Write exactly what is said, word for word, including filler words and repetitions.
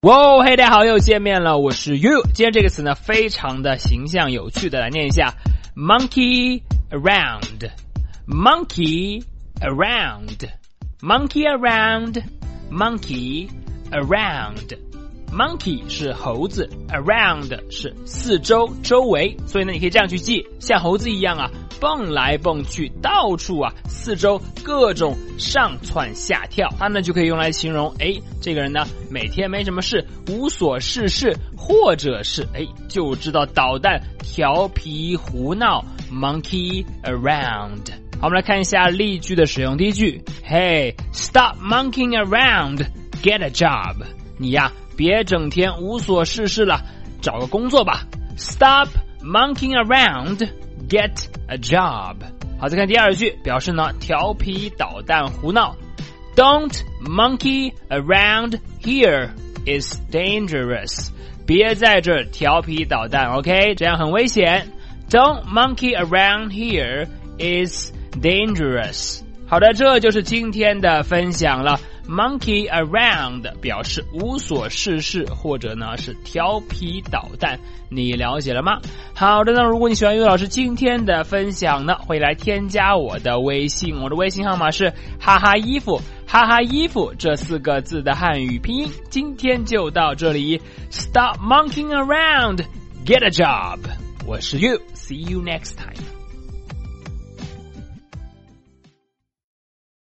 哇，嘿，大家好，又见面了，我是 You。今天这个词呢，非常的形象有趣的，来念一下 ：monkey around, monkey around, monkey around, monkey around。monkey 是猴子 ，around 是四周、周围，所以呢，你可以这样去记，像猴子一样啊，蹦来蹦去，到处啊，四周各种上蹿下跳，它呢就可以用来形容，哎，这个人呢每天没什么事，无所事事，或者是哎就知道捣蛋、调皮胡闹 ，monkey around。好，我们来看一下例句的使用。第一句 ，Hey, stop monkeying around, get a job。你呀，别整天无所事事了，找个工作吧。Stop monkeying around, get a job。好，再看第二句，表示呢调皮捣蛋胡闹。Don't monkey around here, it's dangerous。别在这儿调皮捣蛋 ，OK， 这样很危险。Don't monkey around here, it's dangerous。好的，这就是今天的分享了。Monkey around 表示无所事事，或者呢是调皮捣蛋，你了解了吗？好的，那如果你喜欢于老师今天的分享呢，会来添加我的微信，我的微信号码是哈哈衣服，哈哈衣服这四个字的汉语拼音。今天就到这里 ，Stop monkeying around, get a job。我是 You, see you next time.